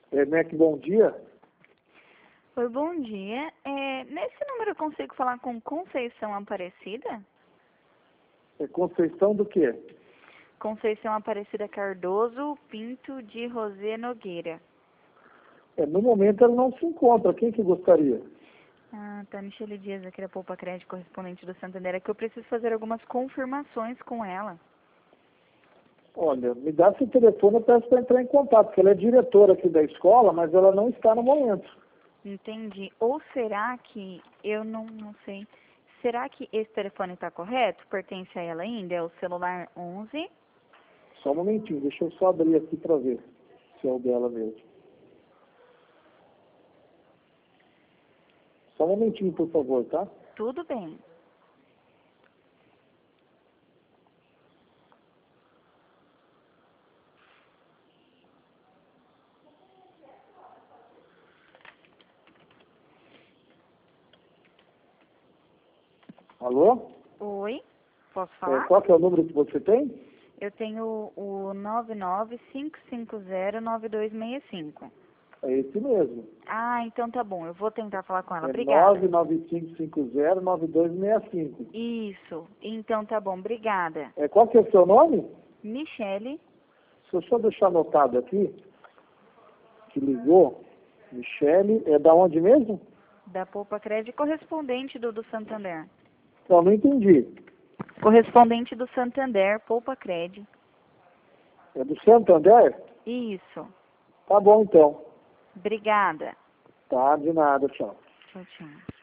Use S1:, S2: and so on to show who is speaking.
S1: Mac, bom dia.
S2: Oi, bom dia. Nesse número eu consigo falar com Conceição Aparecida?
S1: Conceição do quê?
S2: Conceição Aparecida Cardoso Pinto de Rosé Nogueira.
S1: No momento ela não se encontra. Quem que gostaria?
S2: Ah, tá. Michele Dias, aqui da Poupa Crédito, correspondente do Santander. É que eu preciso fazer algumas confirmações com ela.
S1: Olha, me dá seu telefone, eu peço para entrar em contato, porque ela é diretora aqui da escola, mas ela não está no momento.
S2: Entendi. Ou será que, eu não sei, será que esse telefone está correto? Pertence a ela ainda? É o celular 11?
S1: Só um momentinho, deixa eu só abrir aqui para ver se é o dela mesmo. Só um momentinho, por favor, tá?
S2: Tudo bem.
S1: Alô?
S2: Oi, posso falar?
S1: Qual que é o número que você tem?
S2: Eu tenho o 995509265.
S1: É esse mesmo.
S2: Ah, então tá bom. Eu vou tentar falar com ela.
S1: É
S2: Obrigada.
S1: 995509265.
S2: Isso. Então tá bom. Obrigada.
S1: Qual que é o seu nome?
S2: Michele.
S1: Se eu só deixar anotado aqui, que ligou, Michele, é da onde mesmo?
S2: Da Poupa Crédito, correspondente do Santander.
S1: Não entendi.
S2: Correspondente do Santander, Poupa Crédito.
S1: É do Santander?
S2: Isso.
S1: Tá bom, então.
S2: Obrigada.
S1: Tá, de nada, tchau.
S2: Tchau, tchau.